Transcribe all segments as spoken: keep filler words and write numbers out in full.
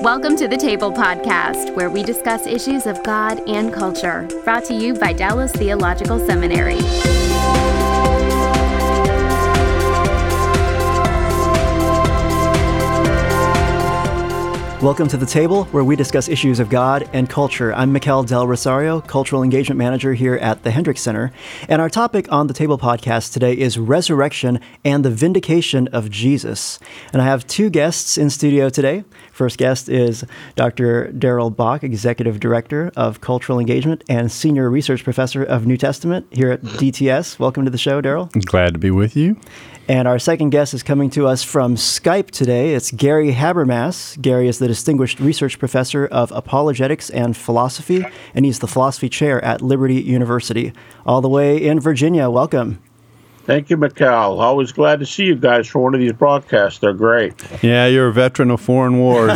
Welcome to the Table Podcast, where we discuss issues of God and culture, brought to you by Dallas Theological Seminary. Welcome to The Table, where we discuss issues of God and culture. I'm Mikel Del Rosario, Cultural Engagement Manager here at the Hendricks Center. And our topic on The Table podcast today is resurrection and the vindication of Jesus. And I have two guests in studio today. First guest is Doctor Daryl Bach, Executive Director of Cultural Engagement and Senior Research Professor of New Testament here at D T S. Welcome to the show, Daryl. Glad to be with you. And our second guest is coming to us from Skype today. It's Gary Habermas. Gary is the Distinguished Research Professor of Apologetics and Philosophy, and he's the Philosophy Chair at Liberty University, all the way in Virginia. Welcome. Thank you, Mikel. Always glad to see you guys for one of these broadcasts. They're great. Yeah, you're a veteran of foreign wars.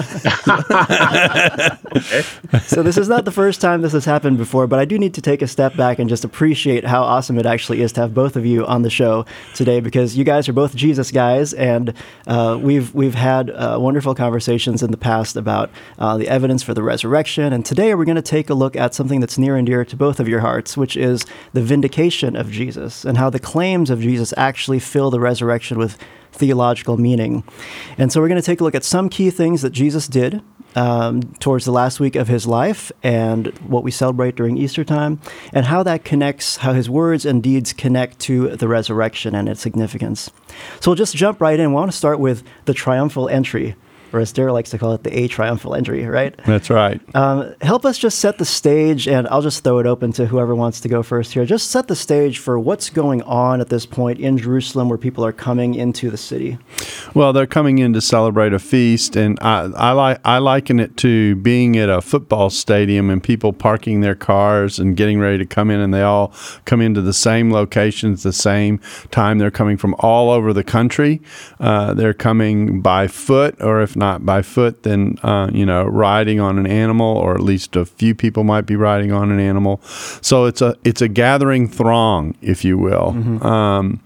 So this is not the first time this has happened before, but I do need to take a step back and just appreciate how awesome it actually is to have both of you on the show today, because you guys are both Jesus guys, and uh, we've we've had uh, wonderful conversations in the past about uh, the evidence for the resurrection, and today we're going to take a look at something that's near and dear to both of your hearts, which is the vindication of Jesus and how the claims of Jesus actually fill the resurrection with theological meaning. And so we're going to take a look at some key things that Jesus did um, towards the last week of his life and what we celebrate during Easter time, and how that connects, how his words and deeds connect to the resurrection and its significance. So we'll just jump right in. We want to start with the triumphal entry, or as Daryl likes to call it, the A triumphal entry, right? That's right. Um, help us just set the stage, and I'll just throw it open to whoever wants to go first here. Just set the stage for what's going on at this point in Jerusalem where people are coming into the city. Well, they're coming in to celebrate a feast, and I, I, li- I liken it to being at a football stadium and people parking their cars and getting ready to come in, and they all come into the same locations, the same time. They're coming from all over the country. Uh, they're coming by foot, or if not by foot, then, uh, you know, riding on an animal, or at least a few people might be riding on an animal. So it's a it's a gathering throng, if you will. Mm-hmm. Um,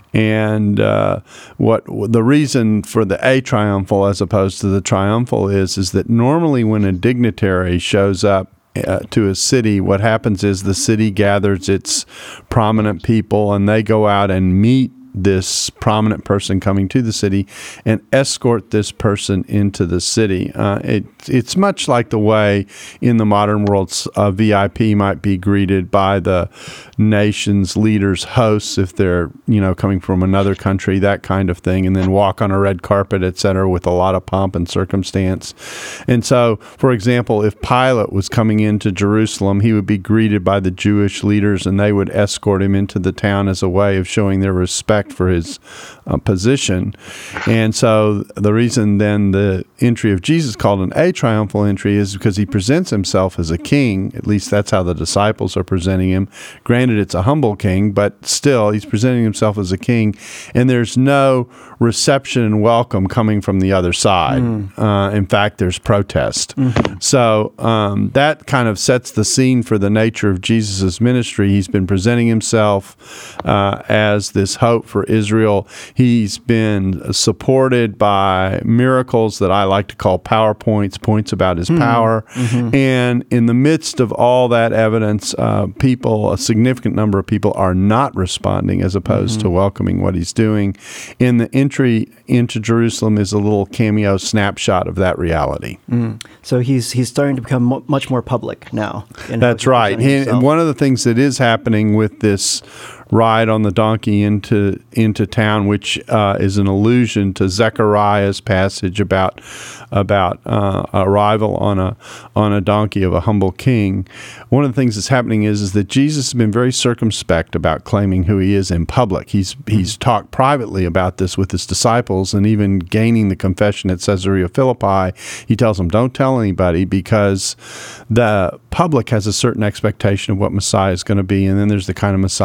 and uh, what the reason for the atriumphal as opposed to the triumphal is, is that normally when a dignitary shows up Uh, to a city, what happens is the city gathers its prominent people, and they go out and meet this prominent person coming to the city and escort this person into the city. Uh, it, it's much like the way in the modern world a V I P might be greeted by the nation's leaders, hosts, if they're, you know, coming from another country, that kind of thing, and then walk on a red carpet, et cetera, with a lot of pomp and circumstance. And so, for example, if Pilate was coming into Jerusalem, he would be greeted by the Jewish leaders, and they would escort him into the town as a way of showing their respect for his uh, position. And so the reason then the entry of Jesus called an atriumphal entry is because he presents himself as a king. At least that's how the disciples are presenting him. Granted, it's a humble king, but still he's presenting himself as a king, and there's no reception and welcome coming from the other side. Mm. Uh, in fact, there's protest. Mm-hmm. So um, that kind of sets the scene for the nature of Jesus' ministry. He's been presenting himself uh, as this hope for Israel. He's been supported by miracles that I like to call PowerPoints, points about his mm-hmm. power. Mm-hmm. And in the midst of all that evidence, uh, people, a significant number of people are not responding as opposed mm-hmm. to welcoming what he's doing. In the entry into Jerusalem is a little cameo snapshot of that reality. Mm. So he's he's starting to become mo- much more public now. That's right. And one of the things that is happening with this ride on the donkey into into town, which uh, is an allusion to Zechariah's passage about about uh, arrival on a on a donkey of a humble king. One of the things that's happening is is that Jesus has been very circumspect about claiming who he is in public. He's he's talked privately about this with his disciples, and even gaining the confession at Caesarea Philippi, he tells them, "Don't tell anybody," because the public has a certain expectation of what Messiah is going to be, and then there's the kind of Messiah Jesus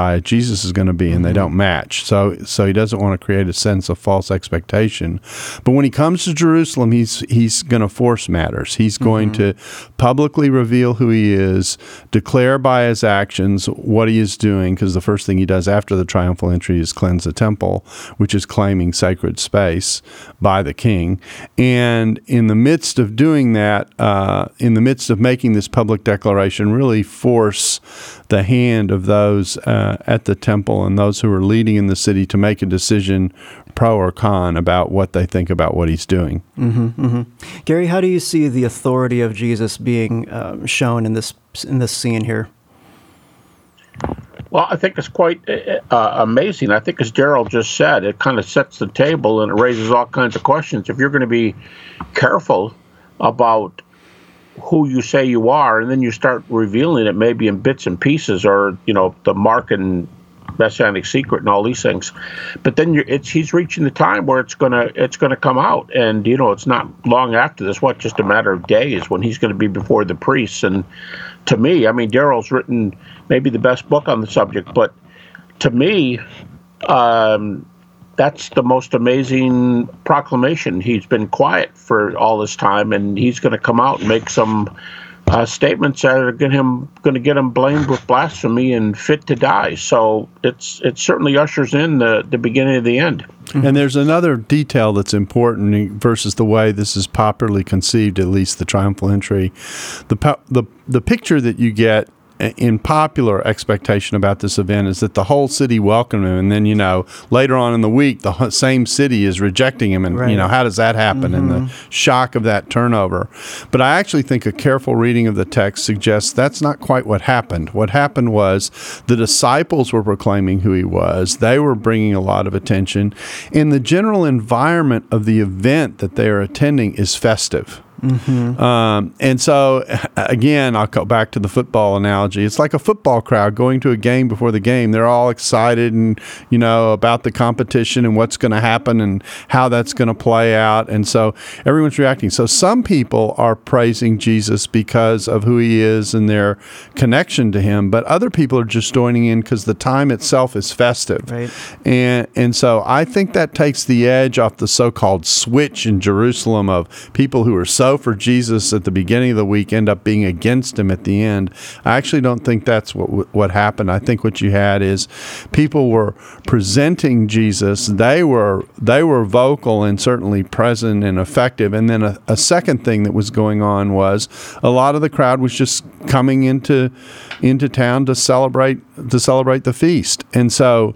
Jesus is going to be, and they don't match. So so he doesn't want to create a sense of false expectation. But when he comes to Jerusalem, he's he's going to force matters. He's going mm-hmm. to publicly reveal who he is, declare by his actions what he is doing, because the first thing he does after the triumphal entry is cleanse the temple, which is claiming sacred space by the king. And in the midst of doing that, uh, in the midst of making this public declaration, really force the hand of those uh, at the temple and those who are leading in the city to make a decision, pro or con, about what they think about what he's doing. Mm-hmm, mm-hmm. Gary, how do you see the authority of Jesus being um, shown in this in this scene here? Well, I think it's quite uh, amazing. I think, as Daryl just said, it kind of sets the table and it raises all kinds of questions. If you're going to be careful about who you say you are, and then you start revealing it maybe in bits and pieces, or, you know, the mark and messianic secret and all these things, but then you're, it's he's reaching the time where it's gonna it's gonna come out, and you know it's not long after this. What, just a matter of days when he's going to be before the priests. And to me, I mean, Daryl's written maybe the best book on the subject, but to me, um, that's the most amazing proclamation. He's been quiet for all this time, and he's going to come out and make some Uh, statements that are going him going to get him blamed with blasphemy and fit to die. So it's it certainly ushers in the, the beginning of the end. And there's another detail that's important versus the way this is popularly conceived, at least the triumphal entry. The the the picture that you get in popular expectation about this event is that the whole city welcomed him, and then, you know, later on in the week, the same city is rejecting him, and, right. you know, how does that happen? Mm-hmm. And the shock of that turnover. But I actually think a careful reading of the text suggests that's not quite what happened. What happened was the disciples were proclaiming who he was. They were bringing a lot of attention, and the general environment of the event that they are attending is festive. Mm-hmm. Um, and so, again, I'll go back to the football analogy. It's like a football crowd going to a game before the game. They're all excited and, you know, about the competition and what's going to happen and how that's going to play out. And so everyone's reacting. So some people are praising Jesus because of who he is and their connection to him, but other people are just joining in because the time itself is festive. Right. And, and so I think that takes the edge off the so-called switch in Jerusalem of people who are so for Jesus at the beginning of the week end up being against him at the end. I actually don't think that's what what happened. I think what you had is people were presenting Jesus. They were they were vocal and certainly present and effective. And then a, a second thing that was going on was a lot of the crowd was just coming into into town to celebrate to celebrate the feast. And so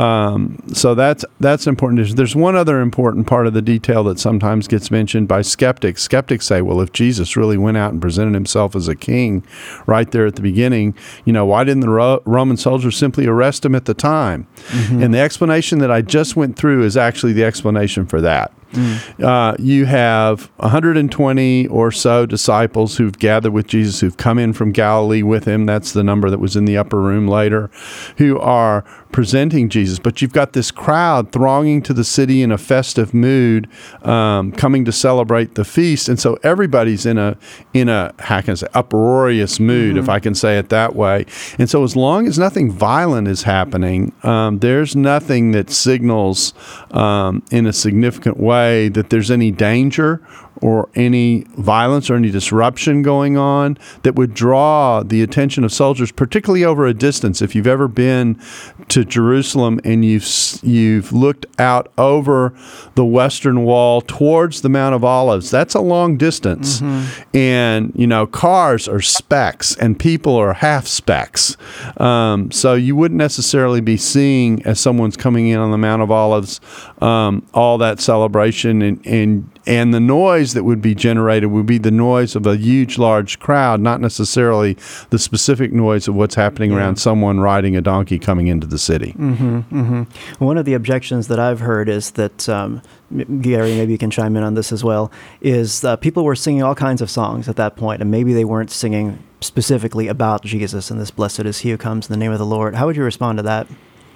Um, so that's that's important. There's one other important part of the detail that sometimes gets mentioned by skeptics. Skeptics say, well, if Jesus really went out and presented himself as a king right there at the beginning, you know, why didn't the Ro- Roman soldiers simply arrest him at the time? Mm-hmm. And the explanation that I just went through is actually the explanation for that. Mm. Uh, you have one hundred twenty or so disciples who've gathered with Jesus, who've come in from Galilee with him. That's the number that was in the upper room later, who are presenting Jesus. But you've got this crowd thronging to the city in a festive mood, um, coming to celebrate the feast. And so everybody's in a, in a how can I say, uproarious mood, mm-hmm. if I can say it that way. And so as long as nothing violent is happening, um, there's nothing that signals um, in a significant way that there's any danger or any violence or any disruption going on that would draw the attention of soldiers, particularly over a distance. If you've ever been to Jerusalem and you've you've looked out over the Western Wall towards the Mount of Olives, that's a long distance. Mm-hmm. And, you know, cars are specks and people are half specks. Um, so you wouldn't necessarily be seeing, as someone's coming in on the Mount of Olives, um, all that celebration and, and And the noise that would be generated would be the noise of a huge, large crowd, not necessarily the specific noise of what's happening yeah. around someone riding a donkey coming into the city. Mm-hmm, mm-hmm. One of the objections that I've heard is that, um, Gary, maybe you can chime in on this as well, is uh, people were singing all kinds of songs at that point, and maybe they weren't singing specifically about Jesus and this blessed is he who comes in the name of the Lord. How would you respond to that?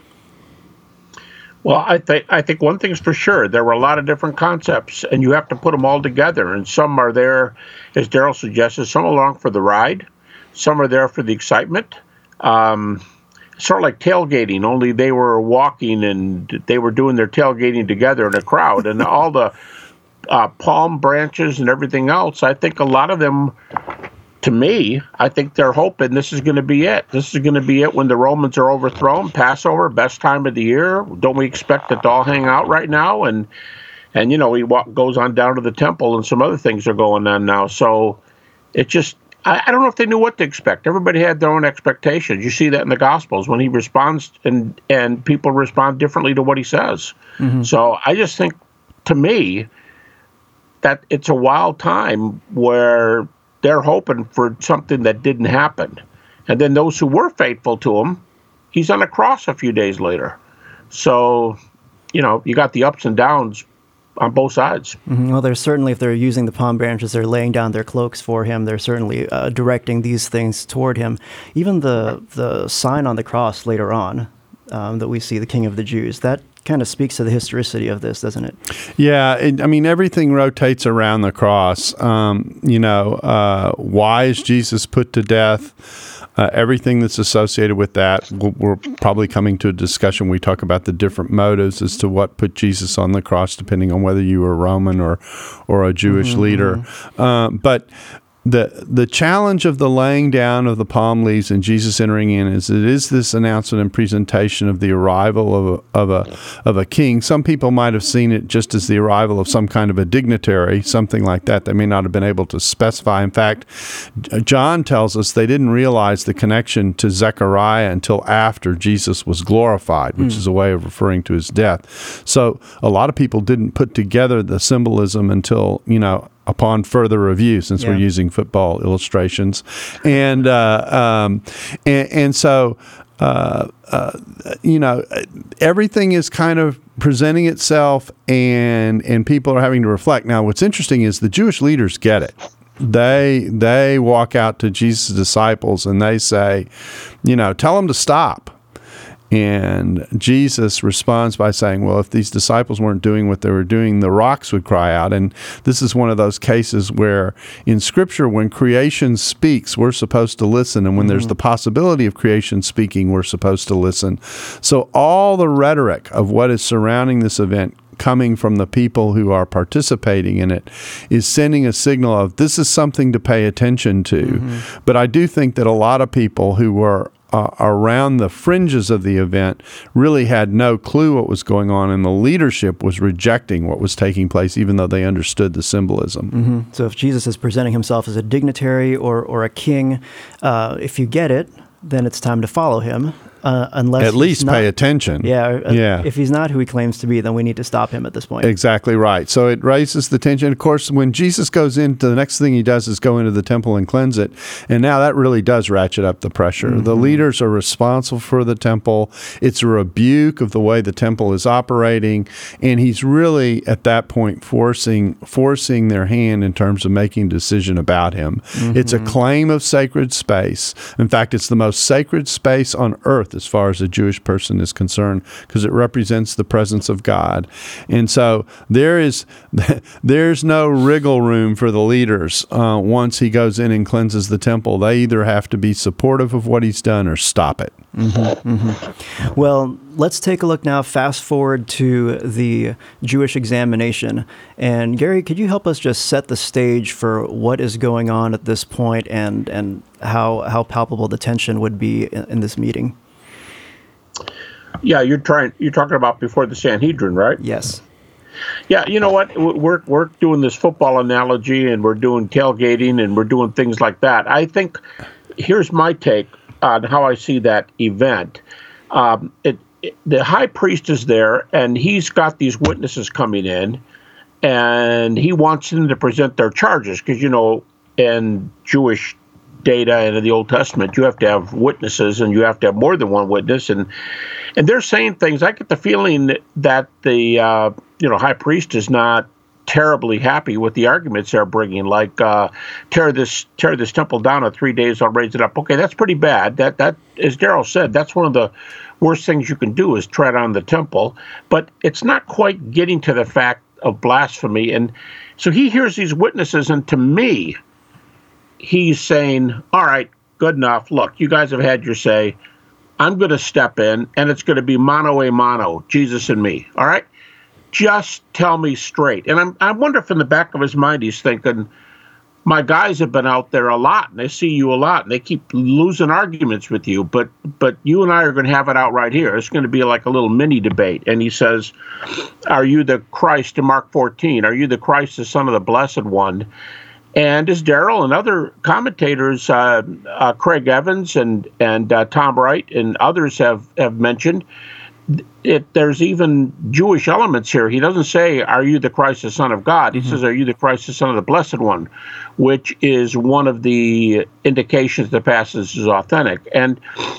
Well, I think I think one thing's for sure. There were a lot of different concepts, and you have to put them all together. And some are there, as Daryl suggested, some along for the ride. Some are there for the excitement. Um, sort of like tailgating, only they were walking and they were doing their tailgating together in a crowd. And all the uh, palm branches and everything else, I think a lot of them, to me, I think they're hoping this is going to be it. This is going to be it when the Romans are overthrown. Passover, best time of the year. Don't we expect it to all hang out right now? And, and you know, he walk, goes on down to the temple, and some other things are going on now. So it just, I, I don't know if they knew what to expect. Everybody had their own expectations. You see that in the Gospels when he responds, and, and people respond differently to what he says. Mm-hmm. So I just think, to me, that it's a wild time where they're hoping for something that didn't happen. And then those who were faithful to him, he's on a cross a few days later. So, you know, you got the ups and downs on both sides. Mm-hmm. Well, they're certainly, if they're using the palm branches, they're laying down their cloaks for him. They're certainly uh, directing these things toward him. Even the the sign on the cross later on um, that we see, the King of the Jews, that kind of speaks to the historicity of this, doesn't it? Yeah, it, I mean, everything rotates around the cross. Um, you know, uh, why is Jesus put to death? Uh, everything that's associated with that, we're probably coming to a discussion. We talk about the different motives as to what put Jesus on the cross, depending on whether you were Roman or or a Jewish mm-hmm. leader. Uh, but the the challenge of the laying down of the palm leaves and Jesus entering in is it is this announcement and presentation of the arrival of a, of a of a king. Some people might have seen it just as the arrival of some kind of a dignitary, something like that. They may not have been able to specify. In fact, John tells us they didn't realize the connection to Zechariah until after Jesus was glorified, which mm. is a way of referring to his death. So a lot of people didn't put together the symbolism until, you know, upon further review, since yeah. we're using football illustrations. And uh, um, and, and so, uh, uh, you know, everything is kind of presenting itself, and and people are having to reflect. Now, what's interesting is the Jewish leaders get it. They they walk out to Jesus' disciples and they say, you know, tell them to stop. And Jesus responds by saying, well, if these disciples weren't doing what they were doing, the rocks would cry out. And this is one of those cases where in Scripture, when creation speaks, we're supposed to listen. And when mm-hmm. there's the possibility of creation speaking, we're supposed to listen. So all the rhetoric of what is surrounding this event coming from the people who are participating in it is sending a signal of this is something to pay attention to. Mm-hmm. But I do think that a lot of people who were Uh, around the fringes of the event really had no clue what was going on, and the leadership was rejecting what was taking place, even though they understood the symbolism. Mm-hmm. So if Jesus is presenting himself as a dignitary or, or a king, uh, if you get it, then it's time to follow him. Uh, unless at least not, pay attention. Yeah, uh, yeah. If he's not who he claims to be, then we need to stop him at this point. Exactly right. So it raises the tension. Of course, when Jesus goes into, the next thing he does is go into the temple and cleanse it. And now that really does ratchet up the pressure. Mm-hmm. The leaders are responsible for the temple. It's a rebuke of the way the temple is operating. And he's really, at that point, forcing forcing their hand in terms of making a decision about him. Mm-hmm. It's a claim of sacred space. In fact, it's the most sacred space on earth as far as a Jewish person is concerned, because it represents the presence of God. And so there is there's no wriggle room for the leaders. Uh, once he goes in and cleanses the temple, they either have to be supportive of what he's done or stop it. Mm-hmm, mm-hmm. Well, let's take a look now, fast forward to the Jewish examination. And Gary, could you help us just set the stage for what is going on at this point, and, and how, how palpable the tension would be in, in this meeting? Yeah, you're trying. You're talking about before the Sanhedrin, right? Yes. Yeah, you know what? We're we're doing this football analogy, and we're doing tailgating, and we're doing things like that. I think here's my take on how I see that event. Um, it, it, the high priest is there, and he's got these witnesses coming in, and he wants them to present their charges, because you know, in Jewish data and in the Old Testament, you have to have witnesses, and you have to have more than one witness, and and they're saying things. I get the feeling that the uh, you know high priest is not terribly happy with the arguments they're bringing, like uh, tear this tear this temple down in three days, I'll raise it up. Okay, that's pretty bad. That that as Daryl said, that's one of the worst things you can do is tread on the temple. But it's not quite getting to the fact of blasphemy. And so he hears these witnesses, and to me, he's saying, all right, good enough. Look, you guys have had your say. I'm going to step in, and it's going to be mano a mano, Jesus and me. All right? Just tell me straight. And I'm, I wonder if in the back of his mind he's thinking, my guys have been out there a lot, and they see you a lot, and they keep losing arguments with you, but but you and I are going to have it out right here. It's going to be like a little mini debate. And he says, are you the Christ in Mark fourteen? Are you the Christ, the Son of the Blessed One? And as Darrell and other commentators, uh, uh, Craig Evans and and uh, Tom Wright and others have, have mentioned, it, there's even Jewish elements here. He doesn't say, are you the Christ, the Son of God? He mm-hmm. says, are you the Christ, the Son of the Blessed One? Which is one of the indications the passage is authentic. And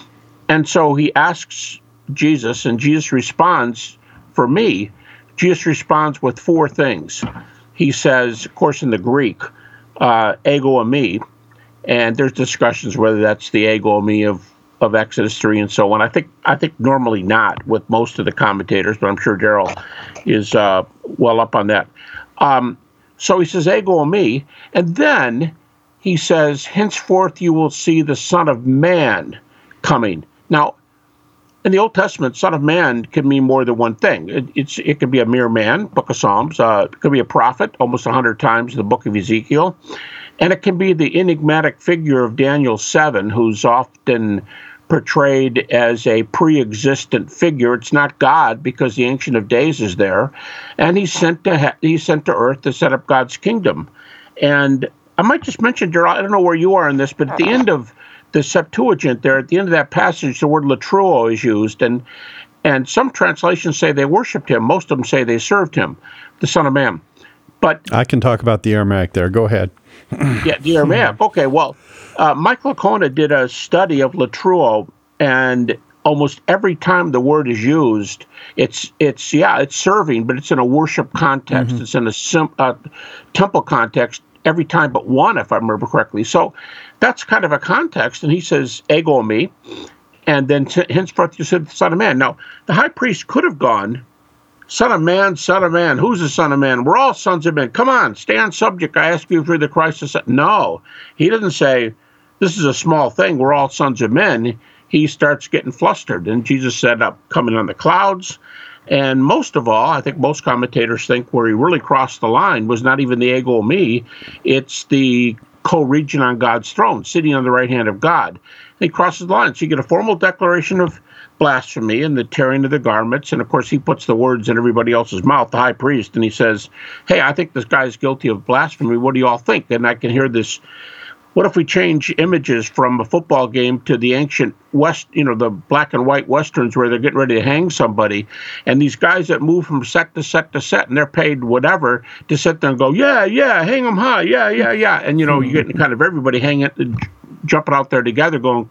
and so he asks Jesus, and Jesus responds, for me, Jesus responds with four things. He says, of course, in the Greek, uh, ego eimi, and there's discussions whether that's the ego eimi of of Exodus three and so on. I think I think normally not with most of the commentators, but I'm sure Darrell is uh, well up on that. Um, so he says, ego eimi, and then he says, henceforth you will see the Son of Man coming. Now, in the Old Testament, Son of Man can mean more than one thing. It, it's it could be a mere man, Book of Psalms. Uh, it could be a prophet, almost a hundred times in the Book of Ezekiel. And it can be the enigmatic figure of Daniel seven, who's often portrayed as a pre-existent figure. It's not God because the Ancient of Days is there, and he's sent to ha- he's sent to Earth to set up God's kingdom. And I might just mention, Darrell, I don't know where you are in this, but at the end of the Septuagint, there at the end of that passage, the word latruo is used, and and some translations say they worshipped him. Most of them say they served him, the Son of Man. But I can talk about the Aramaic there. Go ahead. Yeah, the Aramaic. Okay, well, uh, Mike Licona did a study of latruo, and almost every time the word is used, it's it's yeah, it's serving, but it's in a worship context. Mm-hmm. It's in a sim- uh, temple context every time but one, if I remember correctly. So that's kind of a context. And he says, ego eimi, and then t- henceforth you said, Son of Man. Now, the high priest could have gone, Son of Man, Son of Man, who's the Son of Man? We're all sons of men. Come on, stay on subject. I ask you if you're the Christ. The Son. No, he doesn't say, this is a small thing. We're all sons of men. He starts getting flustered. And Jesus said, up coming on the clouds. And most of all, I think most commentators think where he really crossed the line was not even the ego eimi. It's the co-regent on God's throne, sitting on the right hand of God. And he crosses the line. So you get a formal declaration of blasphemy and the tearing of the garments. And, of course, he puts the words in everybody else's mouth, the high priest, and he says, hey, I think this guy's guilty of blasphemy. What do you all think? And I can hear this. What if we change images from a football game to the ancient West, you know, the black and white Westerns where they're getting ready to hang somebody, and these guys that move from set to set to set, and they're paid whatever to sit there and go, yeah, yeah, hang them high, yeah, yeah, yeah. And, you know, you're getting kind of everybody hanging, jumping out there together going,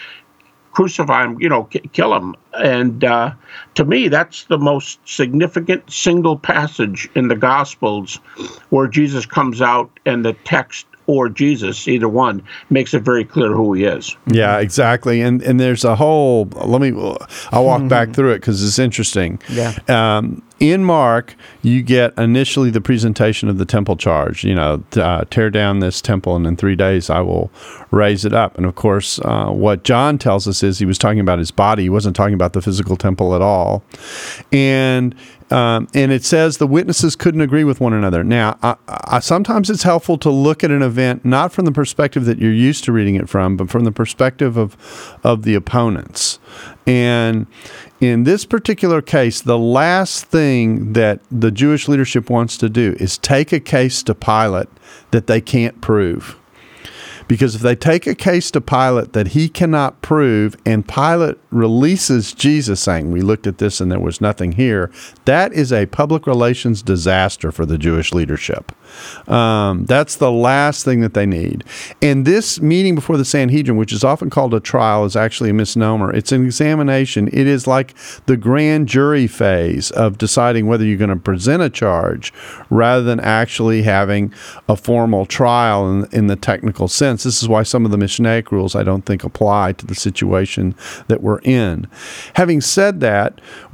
crucify him, you know, k- kill him. And uh, to me, that's the most significant single passage in the Gospels where Jesus comes out and the text or Jesus, either one, makes it very clear who he is. Yeah, exactly. And and there's a whole, let me, I'll walk back through it because it's interesting. Yeah. Um, in Mark, you get initially the presentation of the temple charge, you know, uh, tear down this temple and in three days I will raise it up. And of course, uh, what John tells us is he was talking about his body. He wasn't talking about the physical temple at all. And Um, and it says the witnesses couldn't agree with one another. Now, I, I, sometimes it's helpful to look at an event not from the perspective that you're used to reading it from, but from the perspective of of the opponents. And in this particular case, the last thing that the Jewish leadership wants to do is take a case to Pilate that they can't prove. Because if they take a case to Pilate that he cannot prove, and Pilate releases Jesus saying, we looked at this and there was nothing here, that is a public relations disaster for the Jewish leadership. Um, that's the last thing that they need. And this meeting before the Sanhedrin, which is often called a trial, is actually a misnomer. It's an examination. It is like the grand jury phase of deciding whether you're going to present a charge rather than actually having a formal trial in, in the technical sense. This is why some of the Mishnaic rules I don't think apply to the situation that we're in. Having said that, when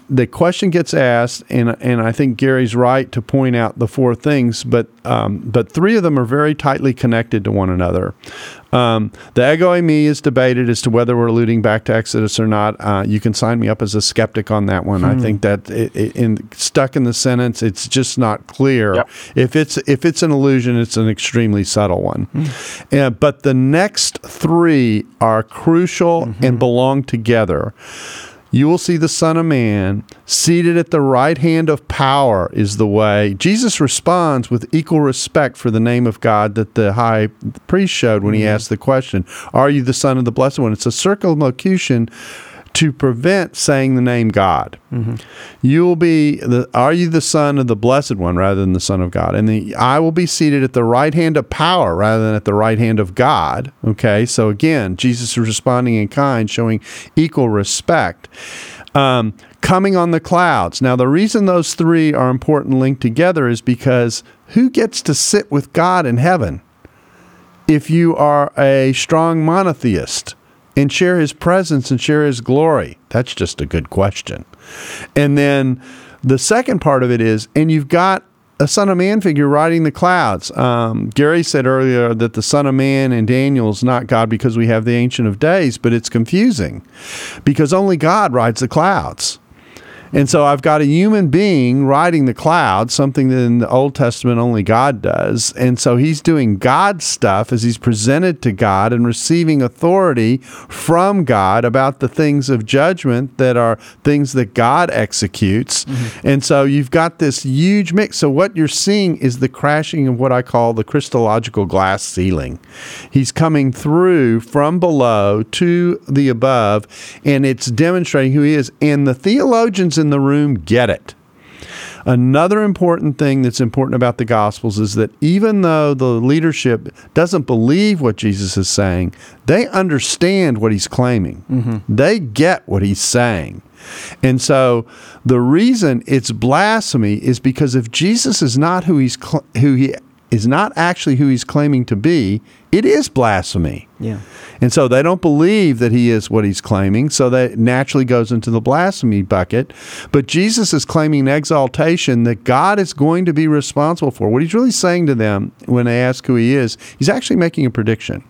the question gets asked, and and I think Gary's right to point out the four things, but um, but three of them are very tightly connected to one another. Um, the ego eimi is debated as to whether we're alluding back to Exodus or not. Uh, you can sign me up as a skeptic on that one. Hmm. I think that it, it, in stuck in the sentence, it's just not clear. Yep. If it's if it's an allusion, it's an extremely subtle one. Hmm. Uh, but the next three are crucial mm-hmm. and belong together. You will see the Son of Man seated at the right hand of power is the way. Jesus responds with equal respect for the name of God that the high priest showed when mm-hmm. he asked the question, are you the Son of the Blessed One? It's a circumlocution to prevent saying the name God. Mm-hmm. You will be, the, are you the Son of the Blessed One rather than the Son of God? And the, I will be seated at the right hand of power rather than at the right hand of God. Okay, so again, Jesus is responding in kind, showing equal respect. Um, coming on the clouds. Now, the reason those three are important linked together is because who gets to sit with God in heaven if you are a strong monotheist and share his presence and share his glory? That's just a good question. And then the second part of it is, and you've got a Son of Man figure riding the clouds. Um, Gary said earlier that the Son of Man in Daniel is not God because we have the Ancient of Days, but it's confusing because only God rides the clouds. And so I've got a human being riding the clouds, something that in the Old Testament only God does. And so he's doing God stuff as he's presented to God and receiving authority from God about the things of judgment that are things that God executes. Mm-hmm. And so you've got this huge mix. So what you're seeing is the crashing of what I call the Christological glass ceiling. He's coming through from below to the above, and it's demonstrating who he is. And the theologians in the room get it. Another important thing that's important about the Gospels is that even though the leadership doesn't believe what Jesus is saying, they understand what he's claiming. Mm-hmm. They get what he's saying. And so the reason it's blasphemy is because if Jesus is not who he's cl- who he is not actually who he's claiming to be, it is blasphemy. Yeah. And so they don't believe that he is what he's claiming, so that naturally goes into the blasphemy bucket. But Jesus is claiming exaltation that God is going to be responsible for. What he's really saying to them when they ask who he is, he's actually making a prediction.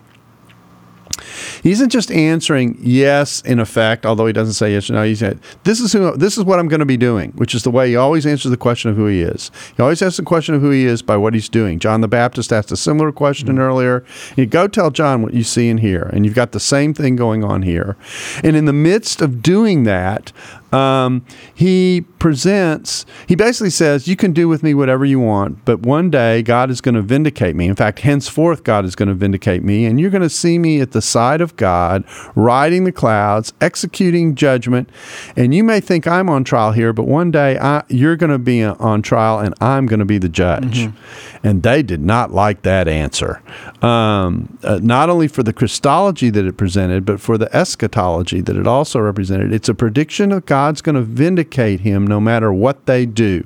He isn't just answering yes, in effect, although he doesn't say yes or no. He said, this is who, this is what I'm going to be doing, which is the way he always answers the question of who he is. He always asks the question of who he is by what he's doing. John the Baptist asked a similar question mm-hmm. earlier. You go tell John what you see and hear, and you've got the same thing going on here. And in the midst of doing that, Um, he presents, he basically says, you can do with me whatever you want, but one day God is going to vindicate me. In fact, henceforth, God is going to vindicate me, and you're going to see me at the side of God, riding the clouds, executing judgment, and you may think I'm on trial here, but one day I, you're going to be on trial, and I'm going to be the judge. Mm-hmm. And they did not like that answer, um, uh, not only for the Christology that it presented, but for the eschatology that it also represented. It's a prediction of God. God's going to vindicate him no matter what they do.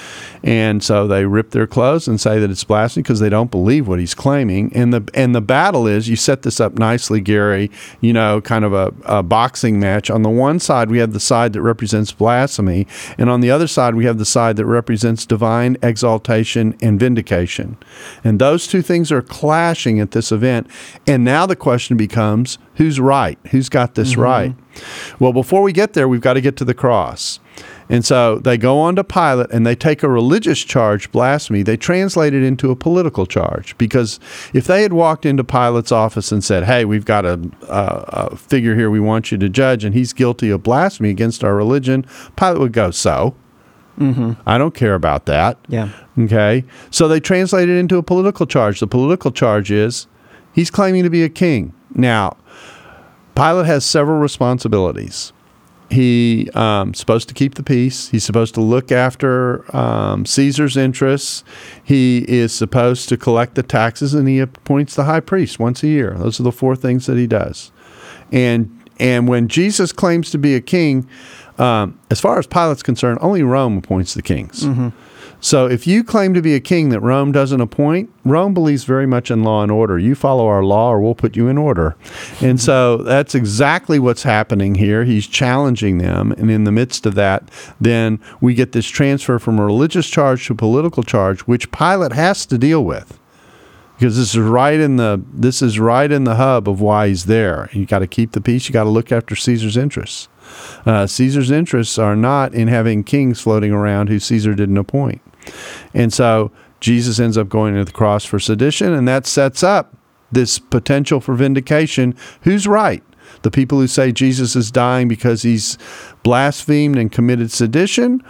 And so they rip their clothes and say that it's blasphemy because they don't believe what he's claiming. And the and the battle is, you set this up nicely, Gary, you know, kind of a, a boxing match. On the one side, we have the side that represents blasphemy. And on the other side, we have the side that represents divine exaltation and vindication. And those two things are clashing at this event. And now the question becomes, who's right? Who's got this mm-hmm. right? Well, before we get there, we've got to get to the cross. And so they go on to Pilate and they take a religious charge, blasphemy. They translate it into a political charge, because if they had walked into Pilate's office and said, hey, we've got a, a, a figure here we want you to judge, and he's guilty of blasphemy against our religion, Pilate would go, so? Mm-hmm. I don't care about that. Yeah. Okay. So they translate it into a political charge. The political charge is he's claiming to be a king. Now, Pilate has several responsibilities. He's um, supposed to keep the peace. He's supposed to look after um, Caesar's interests. He is supposed to collect the taxes, and he appoints the high priest once a year. Those are the four things that he does. And and when Jesus claims to be a king, um, as far as Pilate's concerned, only Rome appoints the kings. Mm-hmm. So if you claim to be a king that Rome doesn't appoint, Rome believes very much in law and order. You follow our law or we'll put you in order. And so that's exactly what's happening here. He's challenging them. And in the midst of that, then we get this transfer from a religious charge to a political charge, which Pilate has to deal with. Because this is right in the this is right in the hub of why he's there. You got to keep the peace. You got to look after Caesar's interests. Uh, Caesar's interests are not in having kings floating around who Caesar didn't appoint. And so Jesus ends up going to the cross for sedition, and that sets up this potential for vindication. Who's right? The people who say Jesus is dying because he's blasphemed and committed sedition,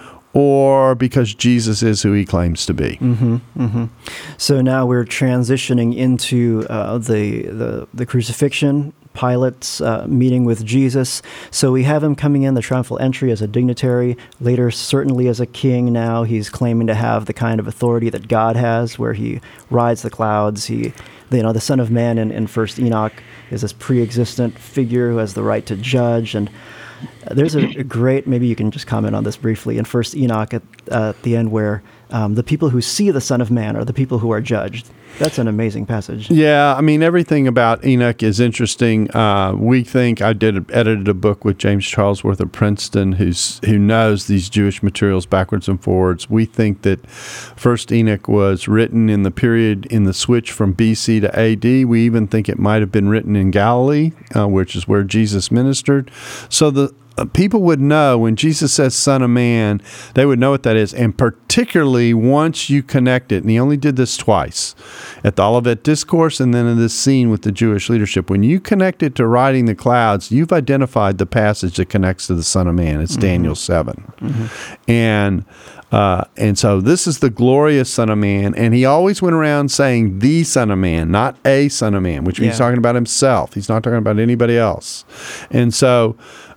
or because Jesus is who he claims to be. Mm-hmm, mm-hmm. So now we're transitioning into uh, the, the the crucifixion, Pilate's uh, meeting with Jesus. So we have him coming in, the triumphal entry as a dignitary, later certainly as a king. Now he's claiming to have the kind of authority that God has, where he rides the clouds. He, you know, the Son of Man in, in First Enoch is this pre-existent figure who has the right to judge. And there's a, a great, maybe you can just comment on this briefly, in First Enoch at, uh, at the end, where um, the people who see the Son of Man are the people who are judged. That's an amazing passage. Yeah, I mean, everything about Enoch is interesting. Uh, we think, I did edited a book with James Charlesworth of Princeton, who's who knows these Jewish materials backwards and forwards. We think that First Enoch was written in the period in the switch from B C to A D. We even think it might have been written in Galilee, uh, which is where Jesus ministered. So the Uh, people would know when Jesus says Son of Man, they would know what that is. And particularly once you connect it, and he only did this twice, at the Olivet Discourse and then in this scene with the Jewish leadership. When you connect it to riding the clouds, you've identified the passage that connects to the Son of Man. It's mm-hmm. Daniel seven. Mm-hmm. And Uh, and so this is the glorious Son of Man, and he always went around saying the Son of Man, not a Son of Man, which means yeah. he's talking about himself. He's not talking about anybody else. And so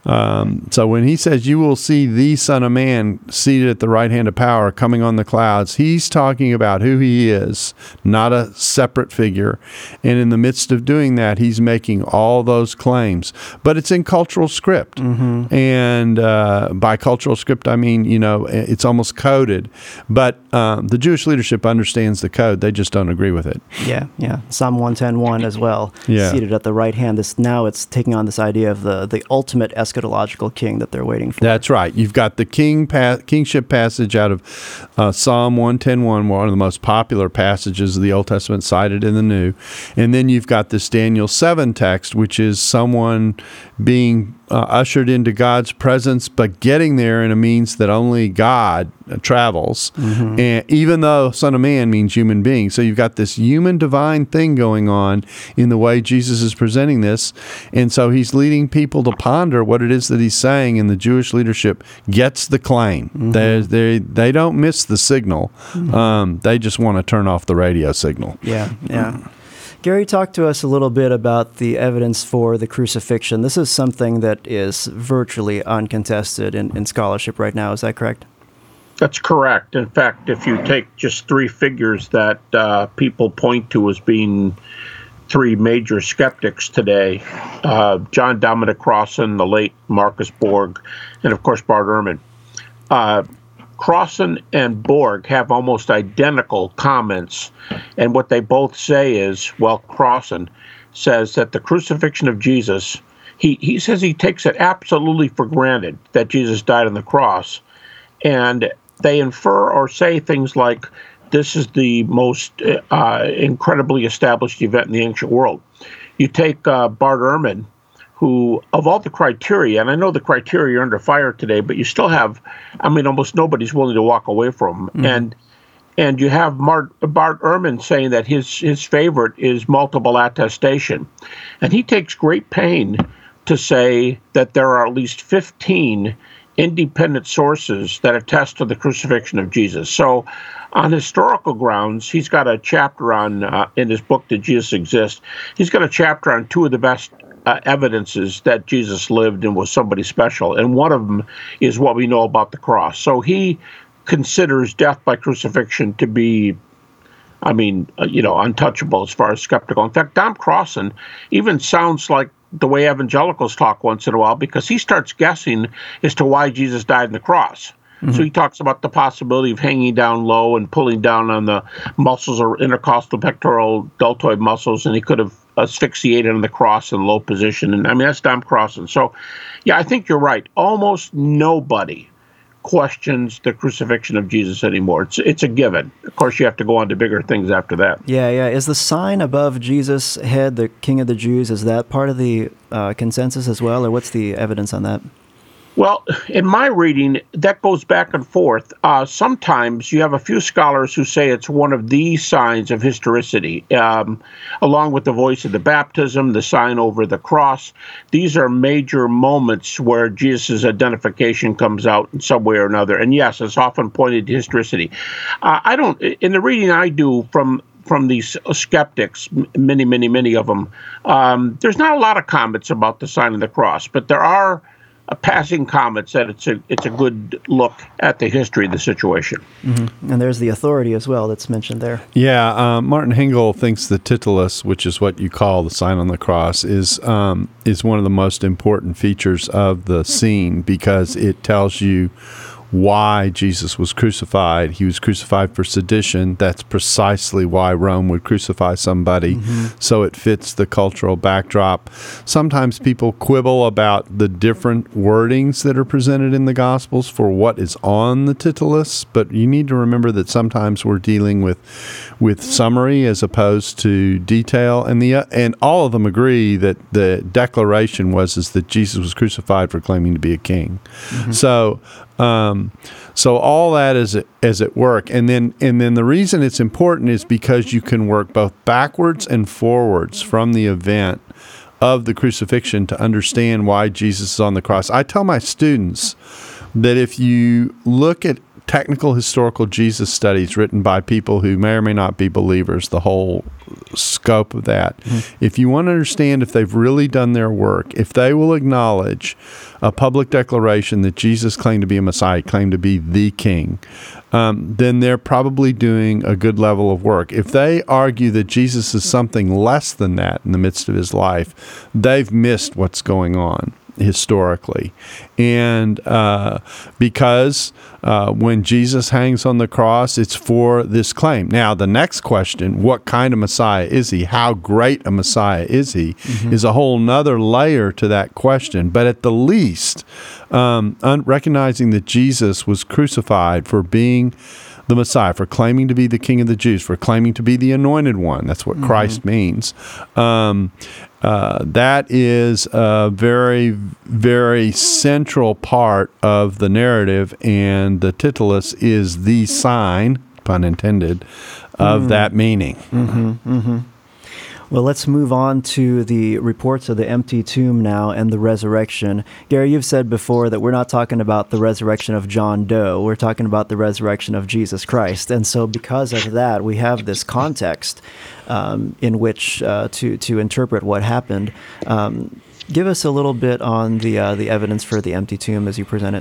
um, so when he says, you will see the Son of Man seated at the right hand of power coming on the clouds, he's talking about who he is, not a separate figure. And in the midst of doing that, he's making all those claims. But it's in cultural script. Mm-hmm. And uh, by cultural script, I mean, you know, it's almost coded. But um, the Jewish leadership understands the code. They just don't agree with it. Yeah, yeah. Psalm one ten one as well. Yeah. Seated at the right hand. This now it's taking on this idea of the, the ultimate eschatological king that they're waiting for. That's right. You've got the king pa- kingship passage out of uh, Psalm one ten one, one of the most popular passages of the Old Testament cited in the New. And then you've got this Daniel seven text, which is someone being uh, ushered into God's presence, but getting there in a means that only God uh, travels. Mm-hmm. And even though Son of Man means human being. So you've got this human divine thing going on in the way Jesus is presenting this. And so he's leading people to ponder what it is that he's saying, and the Jewish leadership gets the claim. Mm-hmm. They, they, they don't miss the signal. Mm-hmm. Um, they just want to turn off the radio signal. Yeah, yeah. Gary, talk to us a little bit about the evidence for the crucifixion. This is something that is virtually uncontested in, in scholarship right now. Is that correct? That's correct. In fact, if you take just three figures that uh, people point to as being three major skeptics today, uh, John Dominic Crossan, the late Marcus Borg, and of course Bart Ehrman. Uh, Crossan and Borg have almost identical comments, and what they both say is, well, Crossan says that the crucifixion of Jesus, he, he says he takes it absolutely for granted that Jesus died on the cross, and they infer or say things like, this is the most uh, incredibly established event in the ancient world. You take uh, Bart Ehrman, who, of all the criteria, and I know the criteria are under fire today, but you still have, I mean, almost nobody's willing to walk away from them. Mm. And and you have Mart, Bart Ehrman saying that his, his favorite is multiple attestation. And he takes great pain to say that there are at least fifteen independent sources that attest to the crucifixion of Jesus. So on historical grounds, he's got a chapter on, uh, in his book, Did Jesus Exist? He's got a chapter on two of the best Uh, evidences that Jesus lived and was somebody special. And one of them is what we know about the cross. So he considers death by crucifixion to be, I mean, uh, you know, untouchable as far as skeptical. In fact, Dom Crossan even sounds like the way evangelicals talk once in a while, because he starts guessing as to why Jesus died on the cross. Mm-hmm. So he talks about the possibility of hanging down low and pulling down on the muscles or intercostal pectoral deltoid muscles, and he could have asphyxiated on the cross in low position. And I mean, that's Dom Crossan. So, yeah, I think you're right. Almost nobody questions the crucifixion of Jesus anymore. It's it's a given. Of course, you have to go on to bigger things after that. Yeah, yeah. Is the sign above Jesus' head, the King of the Jews, is that part of the uh, consensus as well, or what's the evidence on that? Well, in my reading, that goes back and forth. Uh, sometimes you have a few scholars who say it's one of the signs of historicity, um, along with the voice of the baptism, the sign over the cross. These are major moments where Jesus' identification comes out in some way or another. And yes, it's often pointed to historicity. Uh, I don't, in the reading I do from from these skeptics, many, many, many of them, um, there's not a lot of comments about the sign of the cross, but there are a passing comments that it's a it's a good look at the history of the situation. Mm-hmm. And there's the authority as well that's mentioned there. Yeah, um, Martin Hengel thinks the titulus, which is what you call the sign on the cross, is um, is one of the most important features of the scene because it tells you why Jesus was crucified. He was crucified for sedition. That's precisely why Rome would crucify somebody. Mm-hmm. So it fits the cultural backdrop. Sometimes people quibble about the different wordings that are presented in the Gospels for what is on the titulus, but you need to remember that sometimes we're dealing with with summary as opposed to detail, and the uh, and all of them agree that the declaration was is that Jesus was crucified for claiming to be a king. Mm-hmm. So Um, so all that is is at work, and then and then the reason it's important is because you can work both backwards and forwards from the event of the crucifixion to understand why Jesus is on the cross. I tell my students that if you look at technical historical Jesus studies written by people who may or may not be believers, the whole scope of that. Mm-hmm. If you want to understand if they've really done their work, if they will acknowledge a public declaration that Jesus claimed to be a Messiah, claimed to be the King, um, then they're probably doing a good level of work. If they argue that Jesus is something less than that in the midst of his life, they've missed what's going on historically. And uh, because uh, when Jesus hangs on the cross, it's for this claim. Now, the next question, what kind of Messiah is he? How great a Messiah is he? Mm-hmm. Is a whole nother layer to that question. But at the least, um, un- recognizing that Jesus was crucified for being the Messiah, for claiming to be the King of the Jews, for claiming to be the Anointed One. That's what mm-hmm. Christ means. Um, uh, that is a very, very central part of the narrative, and the titulus is the sign, pun intended, of mm. that meaning. Mm-hmm, mm-hmm. Well, let's move on to the reports of the empty tomb now and the resurrection. Gary, you've said before that we're not talking about the resurrection of John Doe. We're talking about the resurrection of Jesus Christ. And so because of that, we have this context um, in which uh, to, to interpret what happened. Um, give us a little bit on the, uh, the evidence for the empty tomb as you present it.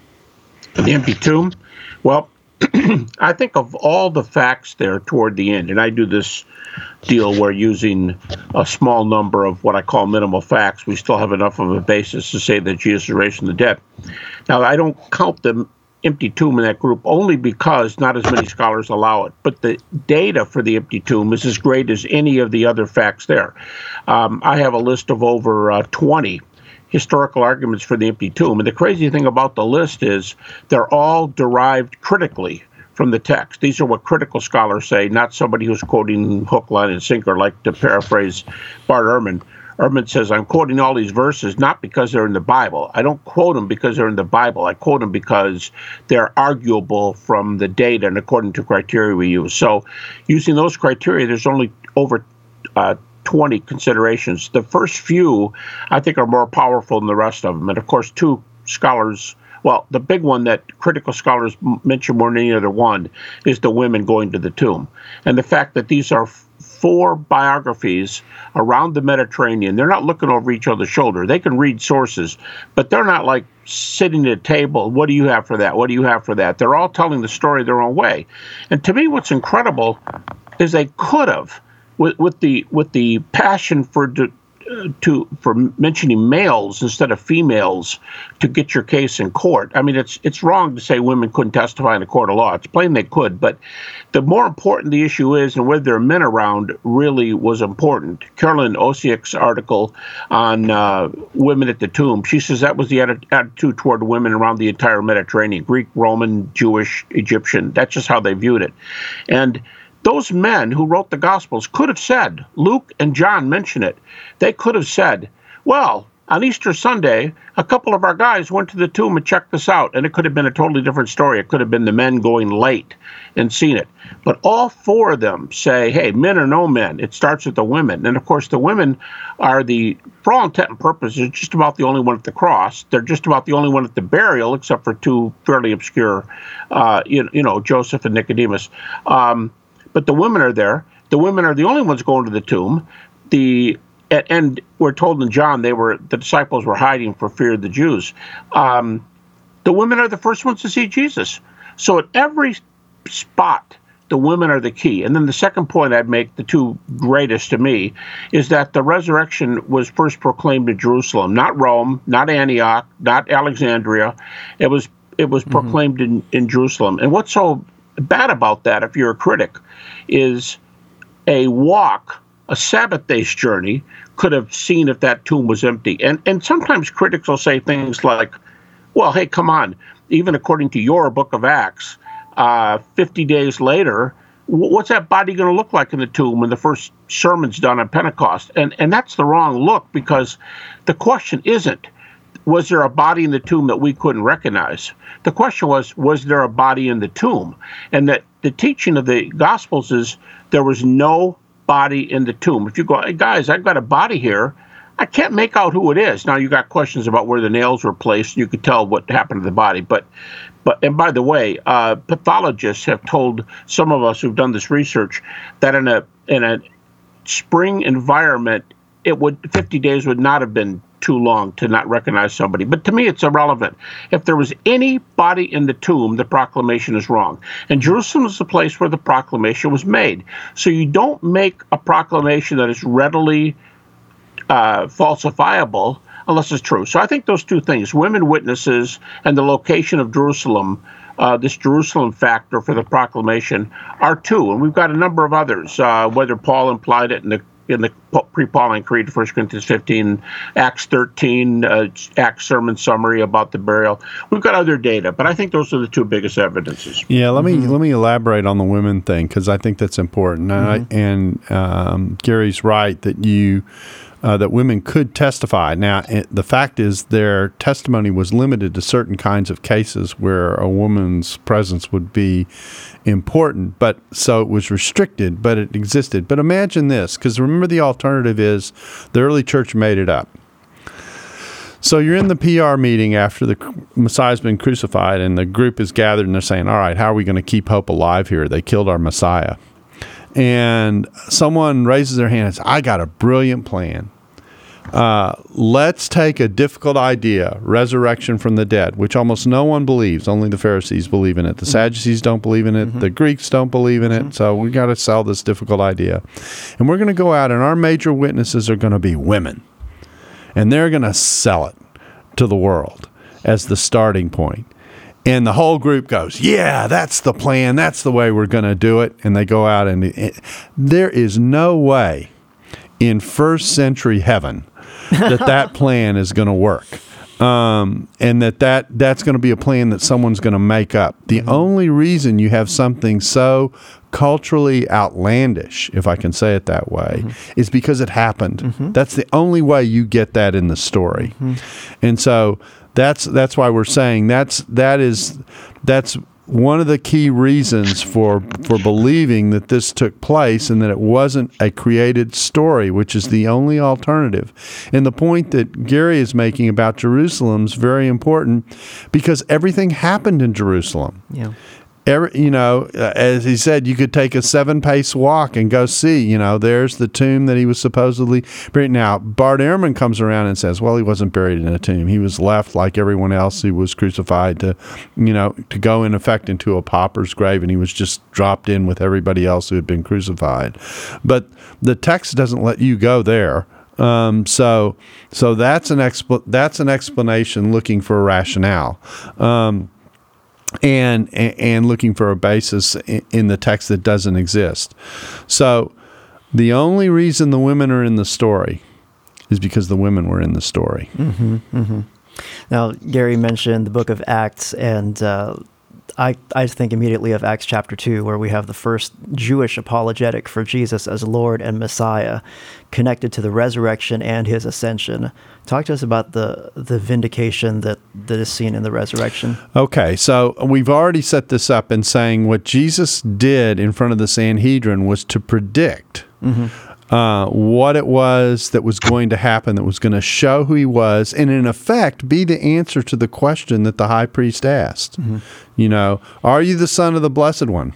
The empty tomb? Well, I think of all the facts there toward the end, and I do this deal where using a small number of what I call minimal facts, we still have enough of a basis to say that Jesus is raised from the dead. Now, I don't count the empty tomb in that group only because not as many scholars allow it, but the data for the empty tomb is as great as any of the other facts there. Um, I have a list of over uh, twenty historical arguments for the empty tomb. And the crazy thing about the list is they're all derived critically from the text. These are what critical scholars say, not somebody who's quoting hook, line, and sinker, like to paraphrase Bart Ehrman. Ehrman says, I'm quoting all these verses not because they're in the Bible. I don't quote them because they're in the Bible. I quote them because they're arguable from the data and according to criteria we use. So using those criteria, there's only over uh, twenty considerations. The first few, I think, are more powerful than the rest of them. And, of course, two scholars, well, the big one that critical scholars mention more than any other one is the women going to the tomb. And the fact that these are four biographies around the Mediterranean, they're not looking over each other's shoulder. They can read sources, but they're not like sitting at a table. What do you have for that? What do you have for that? They're all telling the story their own way. And to me, what's incredible is they could have, With, with the with the passion for de, uh, to for mentioning males instead of females to get your case in court. I mean, it's it's wrong to say women couldn't testify in a court of law. It's plain they could, but the more important the issue is and whether there are men around really was important. Carolyn Osiek's article on uh, women at the tomb, she says that was the atti- attitude toward women around the entire Mediterranean, Greek, Roman, Jewish, Egyptian. That's just how they viewed it. And those men who wrote the Gospels could have said, Luke and John mention it, they could have said, well, on Easter Sunday, a couple of our guys went to the tomb and checked this out, and it could have been a totally different story. It could have been the men going late and seen it. But all four of them say, hey, men or no men, it starts with the women. And, of course, the women are the, for all intent and purposes, just about the only one at the cross. They're just about the only one at the burial, except for two fairly obscure, uh, you, you know, Joseph and Nicodemus. Um, but the women are there. The women are the only ones going to the tomb. The And we're told in John they were the disciples were hiding for fear of the Jews. Um, the women are the first ones to see Jesus. So at every spot, the women are the key. And then the second point I'd make, the two greatest to me, is that the resurrection was first proclaimed in Jerusalem, not Rome, not Antioch, not Alexandria. It was it was mm-hmm. proclaimed in, in Jerusalem. And what's so bad about that, if you're a critic, is a walk, a Sabbath day's journey, could have seen if that tomb was empty. And and sometimes critics will say things like, well, hey, come on, even according to your book of Acts, uh, fifty days later, w- what's that body going to look like in the tomb when the first sermon's done on Pentecost? And and that's the wrong look, because the question isn't, was there a body in the tomb that we couldn't recognize? The question was, was there a body in the tomb? And that the teaching of the Gospels is there was no body in the tomb. If you go, hey guys, I've got a body here, I can't make out who it is. Now you got questions about where the nails were placed. You could tell what happened to the body, but but and by the way, uh, pathologists have told some of us who've done this research that in a in a spring environment, it would fifty days would not have been too long to not recognize somebody. But to me, it's irrelevant. If there was any body in the tomb, the proclamation is wrong. And Jerusalem is the place where the proclamation was made. So you don't make a proclamation that is readily uh, falsifiable unless it's true. So I think those two things, women witnesses and the location of Jerusalem, uh, this Jerusalem factor for the proclamation, are two. And we've got a number of others, uh, whether Paul implied it in the in the pre-Pauline Creed, First Corinthians fifteen, Acts thirteen, uh, Acts sermon summary about the burial. We've got other data, but I think those are the two biggest evidences. Yeah, let me mm-hmm. let me elaborate on the women thing, because I think that's important. Mm-hmm. I, and um, Gary's right that you uh, that women could testify. Now, it, the fact is their testimony was limited to certain kinds of cases where a woman's presence would be important, but so it was restricted, but it existed. But imagine this, because remember the alternative is the early church made it up. So you're in the P R meeting after the Messiah's been crucified, and the group is gathered, and they're saying, all right, how are we going to keep hope alive here? They killed our Messiah. And someone raises their hand and says, I got a brilliant plan. Uh, let's take a difficult idea, resurrection from the dead, which almost no one believes. Only the Pharisees believe in it. The mm-hmm. Sadducees don't believe in it. Mm-hmm. The Greeks don't believe in mm-hmm. it. So we got to sell this difficult idea. And we're going to go out, and our major witnesses are going to be women. And they're going to sell it to the world as the starting point. And the whole group goes, yeah, that's the plan. That's the way we're going to do it. And they go out, and it, there is no way in first century heaven that that plan is going to work. Um, and that, that that's going to be a plan that someone's going to make up. The mm-hmm. only reason you have something so culturally outlandish, if I can say it that way, mm-hmm. is because it happened. Mm-hmm. That's the only way you get that in the story. Mm-hmm. And so that's that's why we're saying that's that is that's one of the key reasons for for believing that this took place and that it wasn't a created story, which is the only alternative. And the point that Gary is making about Jerusalem is very important, because everything happened in Jerusalem. Yeah. Every, you know, uh, as he said, you could take a seven-pace walk and go see, you know, there's the tomb that he was supposedly buried. Now, Bart Ehrman comes around and says, well, he wasn't buried in a tomb. He was left like everyone else who was crucified to, you know, to go in effect into a pauper's grave, and he was just dropped in with everybody else who had been crucified. But the text doesn't let you go there. Um, so so that's an expl- that's an explanation looking for a rationale. Um, and, and and looking for a basis in, in the text that doesn't exist. So the only reason the women are in the story is because the women were in the story. Mm-hmm, mm-hmm. Now, Gary mentioned the book of Acts, and uh, I, I think immediately of Acts chapter two, where we have the first Jewish apologetic for Jesus as Lord and Messiah, connected to the resurrection and his ascension. Talk to us about the the vindication that, that is seen in the resurrection. Okay, so we've already set this up in saying what Jesus did in front of the Sanhedrin was to predict mm-hmm. uh, what it was that was going to happen, that was going to show who he was, and in effect be the answer to the question that the high priest asked. Mm-hmm. You know, are you the Son of the Blessed One?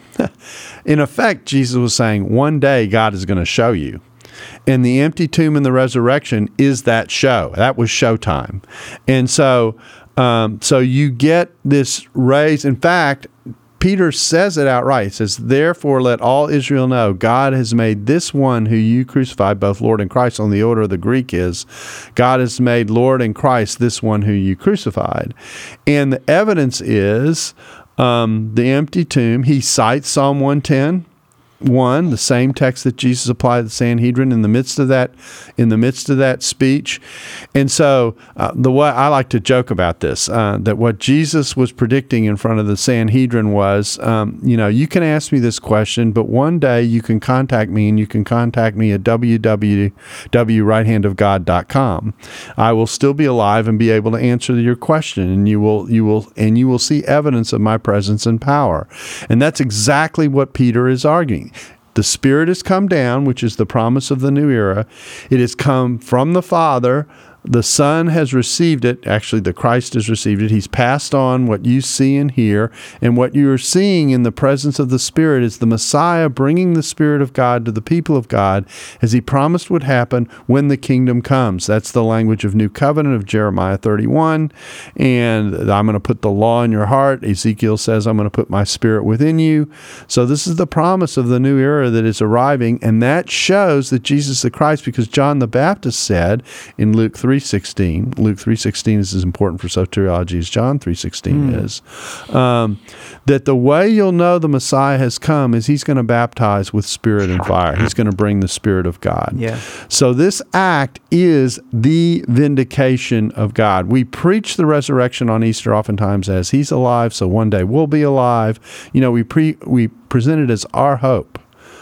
In effect, Jesus was saying, one day God is going to show you. And the empty tomb and the resurrection is that show. That was showtime. And so um, so you get this raise. In fact, Peter says it outright. He says, therefore let all Israel know God has made this one who you crucified, both Lord and Christ. On the order of the Greek is, God has made Lord and Christ this one who you crucified. And the evidence is um, the empty tomb. He cites Psalm one ten. One, the same text that Jesus applied to the Sanhedrin in the midst of that, in the midst of that speech. And so uh, the way I like to joke about this, uh, that what Jesus was predicting in front of the Sanhedrin was, um, you know, you can ask me this question, but one day you can contact me, and you can contact me at w w w dot right hand of god dot com. I will still be alive and be able to answer your question, and you will, you will, and you will see evidence of my presence and power. And that's exactly what Peter is arguing. The Spirit has come down, which is the promise of the new era. It has come from the Father. The Son has received it. Actually, the Christ has received it. He's passed on what you see and hear. And what you are seeing in the presence of the Spirit is the Messiah bringing the Spirit of God to the people of God, as he promised would happen when the kingdom comes. That's the language of New Covenant of Jeremiah thirty-one. And I'm going to put the law in your heart. Ezekiel says, I'm going to put my Spirit within you. So this is the promise of the new era that is arriving. And that shows that Jesus is the Christ, because John the Baptist said in Luke three sixteen, Luke three sixteen is as important for soteriology as John three sixteen mm. is, um, that the way you'll know the Messiah has come is he's going to baptize with Spirit and fire. He's going to bring the Spirit of God. Yeah. So this act is the vindication of God. We preach the resurrection on Easter oftentimes as he's alive, so one day we'll be alive. You know, we pre we present it as our hope.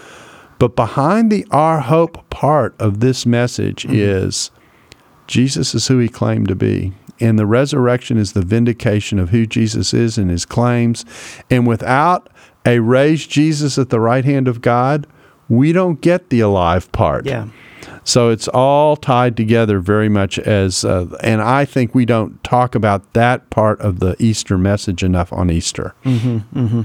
But behind the our hope part of this message mm-hmm. is Jesus is who he claimed to be. And the resurrection is the vindication of who Jesus is and his claims. And without a raised Jesus at the right hand of God, we don't get the alive part. Yeah. So it's all tied together very much as, uh, and I think we don't talk about that part of the Easter message enough on Easter. Mm-hmm, mm-hmm.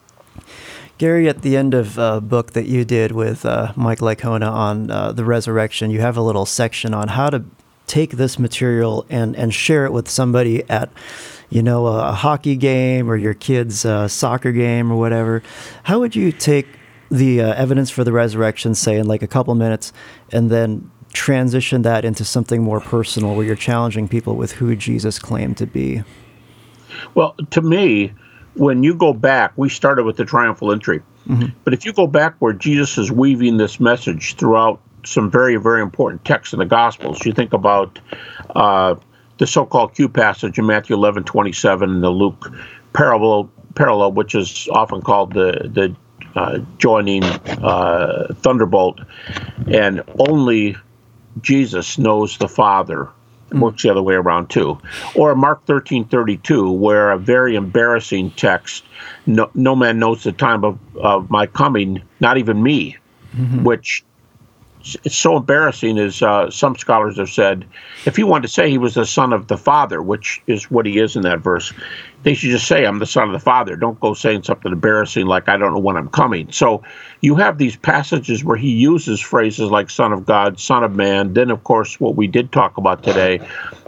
Gary, at the end of a book that you did with uh, Mike Licona on uh, the resurrection, you have a little section on how to take this material and, and share it with somebody at, you know, a, a hockey game or your kid's uh, soccer game or whatever. How would you take the uh, evidence for the resurrection, say, in like a couple minutes, and then transition that into something more personal where you're challenging people with who Jesus claimed to be? Well, to me, when you go back, we started with the triumphal entry. Mm-hmm. But if you go back where Jesus is weaving this message throughout some very, very important texts in the Gospels. You think about uh, the so-called Q passage in Matthew eleven twenty-seven, and the Luke parable, parallel, which is often called the the uh, joining uh, thunderbolt, and only Jesus knows the Father. It works the other way around too. Or Mark thirteen thirty-two, where a very embarrassing text, no, no man knows the time of, of my coming, not even me, mm-hmm. which it's so embarrassing, as uh, some scholars have said, if he wanted to say he was the son of the Father, which is what he is in that verse, they should just say, I'm the son of the Father. Don't go saying something embarrassing like, I don't know when I'm coming. So you have these passages where he uses phrases like son of God, son of man. Then, of course, what we did talk about today,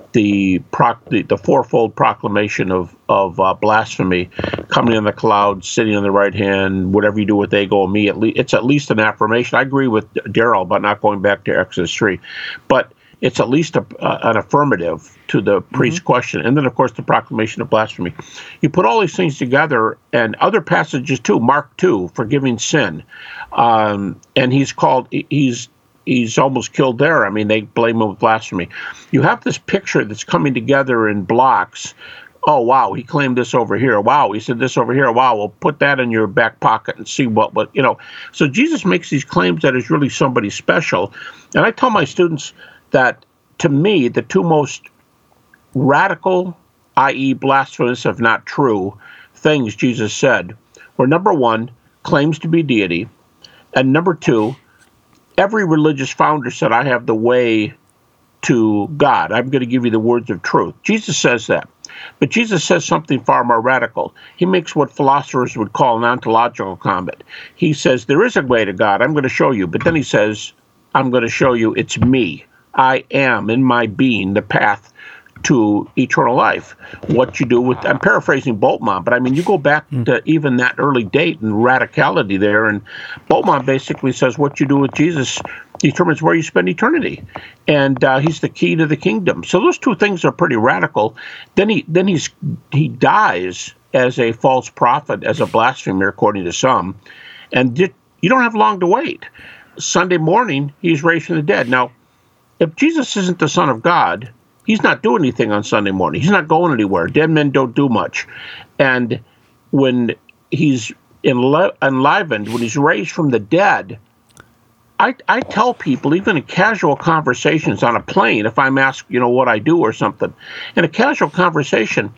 the, proc- the the fourfold proclamation of of uh, blasphemy, coming in the clouds, sitting on the right hand, whatever you do with they go me. At least it's at least an affirmation. I agree with Daryl about not going back to Exodus three, but it's at least a, uh, an affirmative to the priest's mm-hmm. question. And then, of course, the proclamation of blasphemy. You put all these things together, and other passages too, Mark two, forgiving sin. Um, and he's called, he's he's almost killed there. I mean, they blame him with blasphemy. You have this picture that's coming together in blocks. Oh, wow, he claimed this over here. Wow, he said this over here. Wow, well, put that in your back pocket and see what, what, you know. So Jesus makes these claims that is really somebody special. And I tell my students that, to me, the two most radical, that is blasphemous, if not true, things Jesus said were, number one, claims to be deity, and number two, every religious founder said, I have the way to God. I'm going to give you the words of truth. Jesus says that. But Jesus says something far more radical. He makes what philosophers would call an ontological comment. He says, there is a way to God. I'm going to show you. But then he says, I'm going to show you it's me. I am, in my being, the path to eternal life. What you do with, I'm paraphrasing Bultmann, but I mean, you go back mm. to even that early date and radicality there, and Bultmann basically says what you do with Jesus determines where you spend eternity, and uh, he's the key to the kingdom. So those two things are pretty radical. Then he then he's he dies as a false prophet, as a blasphemer, according to some, and di- you don't have long to wait. Sunday morning, he's raised from the dead. Now, if Jesus isn't the Son of God, he's not doing anything on Sunday morning. He's not going anywhere. Dead men don't do much. And when he's enli- enlivened, when he's raised from the dead, I, I tell people, even in casual conversations on a plane, if I'm asked, you know, what I do or something, in a casual conversation,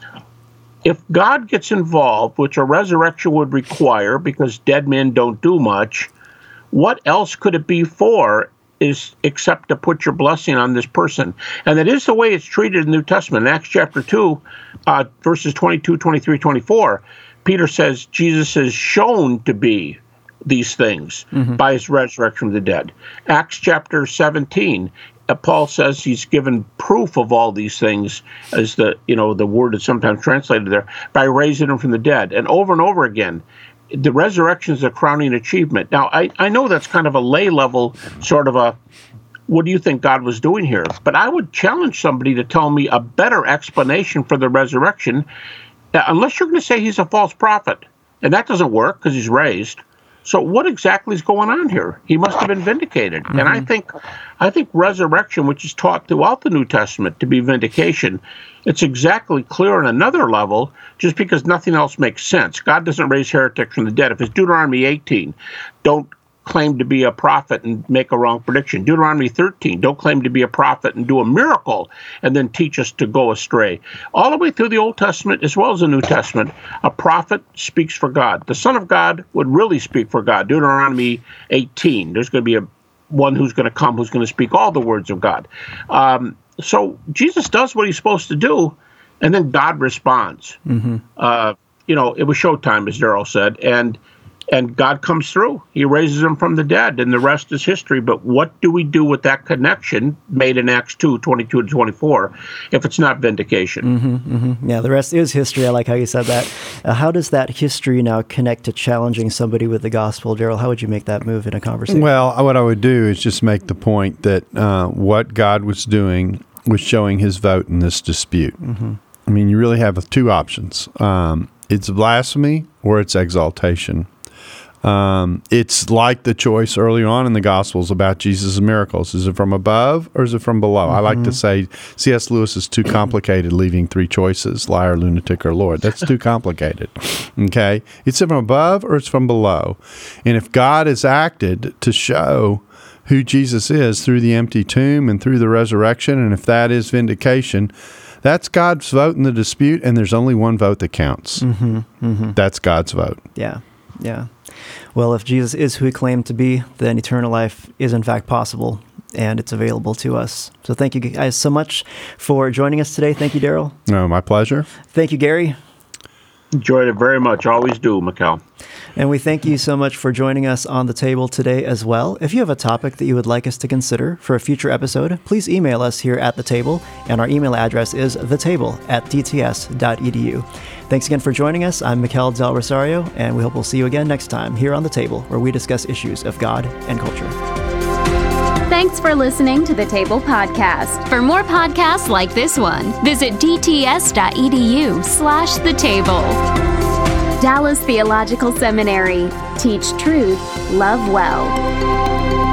if God gets involved, which a resurrection would require because dead men don't do much, what else could it be for is except to put your blessing on this person? And that is the way it's treated in the New Testament. In Acts chapter two, uh, verses twenty-two, twenty-three, twenty-four, Peter says Jesus is shown to be these things mm-hmm. by his resurrection from the dead. Acts chapter seventeen, uh, Paul says he's given proof of all these things, as the, you know, the word is sometimes translated there, by raising him from the dead. And over and over again, the resurrection is a crowning achievement. Now, I, I know that's kind of a lay level sort of a, what do you think God was doing here? But I would challenge somebody to tell me a better explanation for the resurrection, uh, unless you're going to say he's a false prophet. And that doesn't work because he's raised. So what exactly is going on here? He must have been vindicated. Mm-hmm. And I think I think resurrection, which is taught throughout the New Testament to be vindication, it's exactly clear on another level, just because nothing else makes sense. God doesn't raise heretics from the dead. If it's Deuteronomy eighteen, don't claim to be a prophet and make a wrong prediction. Deuteronomy thirteen, don't claim to be a prophet and do a miracle and then teach us to go astray. All the way through the Old Testament as well as the New Testament, a prophet speaks for God. The Son of God would really speak for God. Deuteronomy eighteen, there's going to be a one who's going to come who's going to speak all the words of God. Um, so Jesus does what he's supposed to do, and then God responds. Mm-hmm. Uh, you know, it was showtime, as Daryl said, and And God comes through. He raises him from the dead, and the rest is history. But what do we do with that connection made in Acts two, twenty-two to twenty-four, if it's not vindication? Mm-hmm, mm-hmm. Yeah, the rest is history. I like how you said that. Uh, how does that history now connect to challenging somebody with the gospel? Daryl, how would you make that move in a conversation? Well, what I would do is just make the point that uh, what God was doing was showing his vote in this dispute. Mm-hmm. I mean, you really have two options. Um, it's blasphemy or it's exaltation. Um, it's like the choice earlier on in the Gospels about Jesus' miracles. Is it from above or is it from below? Mm-hmm. I like to say C S Lewis is too complicated, leaving three choices, liar, lunatic, or Lord. That's too complicated. Okay? It's from above or it's from below. And if God has acted to show who Jesus is through the empty tomb and through the resurrection, and if that is vindication, that's God's vote in the dispute, and there's only one vote that counts. Mm-hmm. Mm-hmm. That's God's vote. Yeah, yeah. Well, if Jesus is who he claimed to be, then eternal life is in fact possible, and it's available to us. So thank you guys so much for joining us today. Thank you, Daryl. No, my pleasure. Thank you, Gary. Enjoyed it very much. Always do, Mikkel. And we thank you so much for joining us on the table today as well. If you have a topic that you would like us to consider for a future episode, please email us here at The Table, and our email address is thetable at d t s dot e d u. Thanks again for joining us. I'm Mikkel Del Rosario, and we hope we'll see you again next time here on The Table, where we discuss issues of God and culture. Thanks for listening to The Table Podcast. For more podcasts like this one, visit d t s dot e d u slash the table. Dallas Theological Seminary. Teach truth, love well.